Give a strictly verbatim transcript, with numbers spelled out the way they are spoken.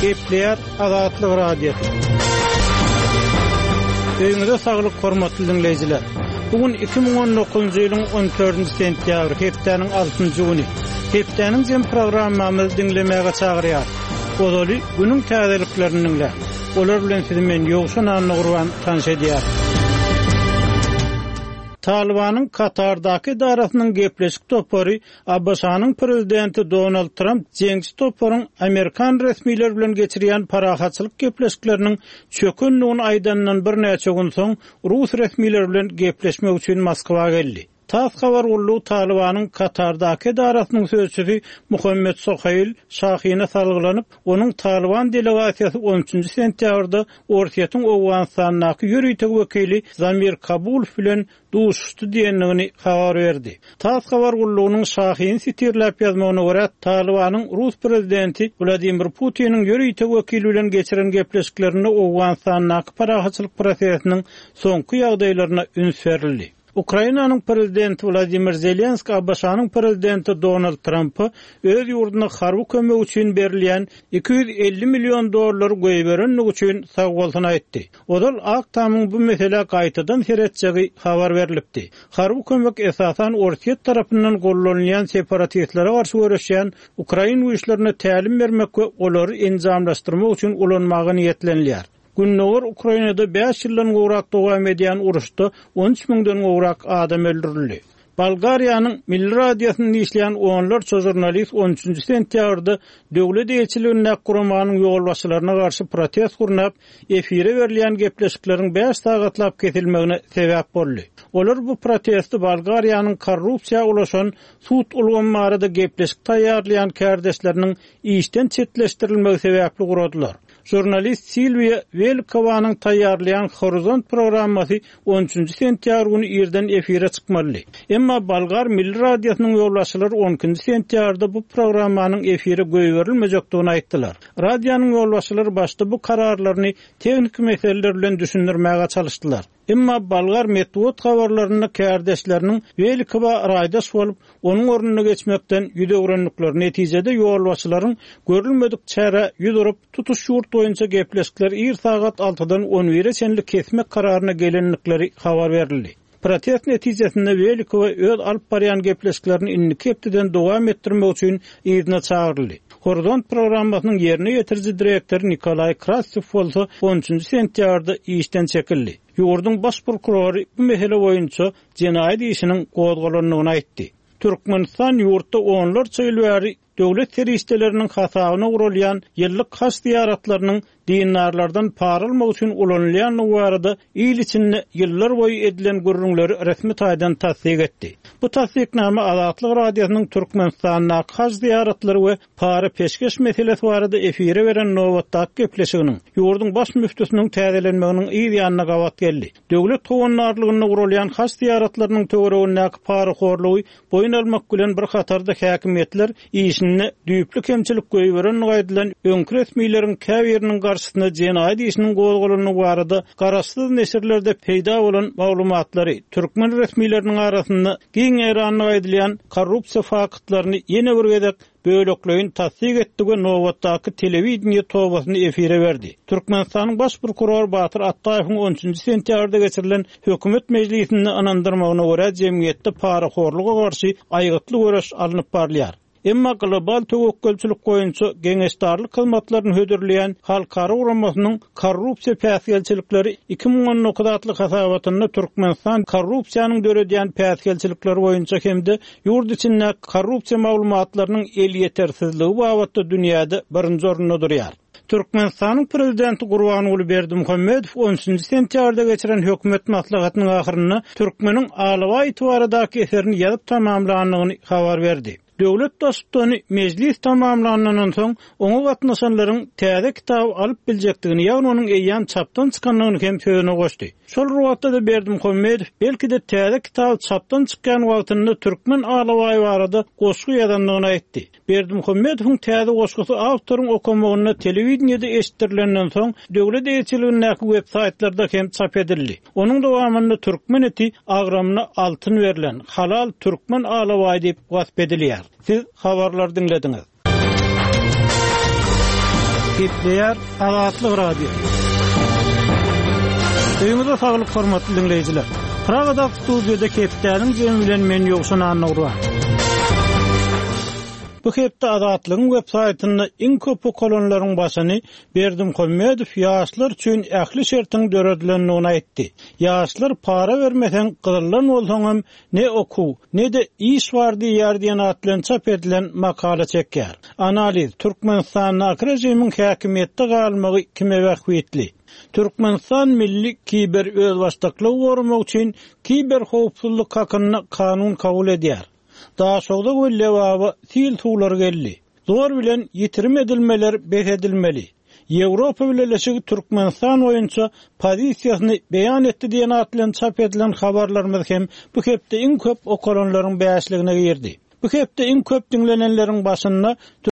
Gepleýär Azatlyk radiosu. Öňüňizde saglyk hormatly dinleýijiler. Bugun iki ming on dokuzunçy ýylyň on dördünçi sentýabr, hepdeniň altynjy güni. Hepdeniň jem programmamyzy dinlemäge çagyrýar. Odaly günüň täzeliklerini dinle. Olar bilen sizi men ýogşan anly gurban tanış edýär. Talibanyň Katardaky idarasynyň gepleşik topary Abbasanyň prezidenti Donald Trump jeňsi toparyň Amerikan resmiýetleri bilen geçirýän parahatçylyk gepleşikleriniň çökünligini aýdandan bir näçe gün soň Rus resmiýetleri bilen gepleşmek üçin Moskwa geldi. Tas habar boldy Talibanyň Katardaky idarasynyň sözçüsi Muhammed Sohail şahyna salgylanyp, onuň Taliban delegasiýasy on üçünçi sentýabrda Ortaýatyň Owganistanyňky ýürüýteg wekili Zamir Kabulov bilen duşuşdy diýenligini habar berdi. Tas habar boldygynyň şahyn sitirläp ýazmagyna görä Talibanyň Rus prezidenti Vladimir Putiniň ýürüýteg wekili bilen geçiren gepleşiklerini Owganistanyňky parahatçylyk prosesiniň soňky ýagdaýlaryna üns berildi. Ukrainanyň prezidenti Vladimir Zelenski Abbasanyň prezidenti Donald Trumpy öz ýurduna harby kömek üçin berilýän iki yüz elli million dollar goýberenlik üçin sag bolsun aýtdy. Odal Aktamyň bu mesele gaýtadan seretjegi habar berilipdi. Harby kömek esasan Ortaýat tarapyndan gollanýan separatistlere garşy görüşýän Ukraina güýçlerine tälim bermek we olary enjamlaşdyrmak üçin ulanmagy niýetlenýär. Günnogur Ukrainada beş ýyldan gowrak dowam edýän uruşda on üç miňden gowrak adam öldürildi. Bulgariýanyň Milli Radiosyny işleýän onlarça jurnalist on üçünçi sentýabrda döwlet elçiligine guramanyň ýolbaşçylaryna garşy protest gurnap, efire berilýän gepleşikleriň beş sagatlap kesilmegine sebäp boldy. Olar bu protesti Bulgariýanyň korrupsiýa ulaşan sud ulgamlarynda gepleşik taýýarlayan kardeşleriniň işden çetleşdirilmegi sebäpli guradylar. Jurnalist Silvia Velkovanyň taýýarlayan Horizont programmasy on üçünçi sentýabr güni ýerden efire çykmaly. Emma Bulgar Milli Radiosynyň ýolbaşçylary on ikinci sentýabrda bu programmanyň efire goýberilmejekdigini aýtdylar. Radiosynyň ýolbaşçylary başda bu kararlaryny teknik meseleler bilen düşündirmäge çalışdylar. Emma Bulgar Medvod habarlaryny kardeşleriniň Velkova raýdaş bolup, onuň ornuny geçmekden ýüdegrenlikleri netijede ýolbaşçylaryň görülmedik çäre ýüdurup tutuş ýurt boýunça gepleşikler ir sagat altıdan on bire çenli kesmek kararyna gelenlikleri habar berildi. Protest netijesinde Velkova öz alyp barýan gepleşiklerini inni kepdiden dowam etdirmek üçin ýerine çagyryldy. Horizont programmasynyň ýerine ýetirji direktori Nikolay Krasov bolsa on üçünçi sentýabrda işden çekildi. Ýurdun baş prokurory bu mesele boýunça jenaýat işiniň gozgalanlygyny aýtdy. Türkmenistan ýurtda onlarça ýyl bäri döwlet teristleriniň hasabyna gurulýan ýyllyk has diýaratlarynyň dinarlardan para almak üçin ulanylýan barada ýyl içinde ýyllar boýy edilen gurrunlary resmi taýdan tasdik etdi. Bu tasdikname Azatlyk radiosynyň Türkmenistanyň has diýaratlary we para peşkeş meselesi barada efire beren nowatdaky gepleşiginiň ýurdun baş müftüsiniň täzelenmeginiň ýa-da gawat geldi. Döwlet towanlarlygyna gurulýan has diýaratlarynyň töwereginde para horlugy boyun almak bilen bir hatarda häkimetler işini düýpli kemçilik goýberen gaýdylan öňkü resmiýetlerin käbiriniň garşysyna jenaýat işiniň gozgalanyny barada garaşsyz neşirlerde peýda bolan maglumatlary türkmen resmiýetleriniň arasynda giň eýranyny gaýdylan korrupsiýa faktlaryny ýene bir gezek bölekleýin tasdik etdige nowatdaky telewizioniýa towasyny efire berdi. Türkmenistanyň baş prokurory Batyr Attaýewiň on üçünçi sentýabrda geçirilen hökümet mejlisinde anandyrmagyna görä jemgyýetde para horluga garşy aýgytly görüş alınıp barlýar. Emma global töwekkelçilik boýunça geňeşdarlyk hyzmatlaryny hödürleýän halkara uramasynyň korrupsiýa päsgelçilikleri iki ming on dokuz adly hasabatynda Türkmenistan korrupsiýanyň döredýän päsgelçilikleri boýunça hemde ýurt içinde korrupsiýa maglumatlarynyň el ýetersizligi babatda dünýäde birinji orunda durýar. Türkmenistanyň prezidenti Gurbanuly Berdimuhammedow on üçünçi sentýabrda geçiren hökümet maslahatynyň ahyryna Türkmeniň Alawa ýetwaradaky eserini ýazyp tamamlandygyny habar berdi. Döwlet dostlugyny mejlis tamamlanandan soň oňa gatnaşanlaryň täze kitap alyp biljekdigini ýa-ni onuň eýýan çapdan çykanlygyny hem söýene goşdy. Şol wagtda da Berdimuhammedow belki de täze kitap çapdan çykkan wagtynda türkmen alawaý barada goşgy ýazanlygyny aýtdy. Berdimuhammedowyň täze goşgusy awtoryň okamagyna telewizioniýada eşitdirilenden soň döwlet elçiligindäki web-saytlarda hem çap edildi. Onuň dowamında türkmen eti agramyna altyn berilen halal türkmen alawaý diýip wasp edilýär. Siz habarlar dinlediňiz. Kepleyer Azatlyk Radio. Öýüňizde saglyk hormatly dinleýijiler. Pragada studiýada Kepleýäniň jemi bilen men ýoksun anagura. Bu hepde Azatlygyň websaýtyny iň köp kolonlaryň başyny Berdim Hemmedow ýaşlar üçin ähli şertiň döredilendigini aýtdy. Ýaşlar para bermesen gyzylan bolsaňam ne oku, ne de iş bar diýär diýen atlan çap edilen makala çekýär. Analiz: Türkmenistan rejimiň häkimetde galmagy kime wagtly? Türkmenistan milli kiber özbaşdyklygy gorumak üçin kiber howpsuzlyk hakyny kanun kabul edýär. Daha şoğda göllewabı sil tuğlar geldi. Zor bilen yitirim edilmeler behedilmeli. Ýewropa Birleşigi Türkmenistan oýunça pozisiýasyny beýan etdi diýen atlan çap edilen habarlarymyz hem bu hepde iň köp okolonlaryň bäşligine girdi. Bu hepde iň köp dinlenenleriň başynda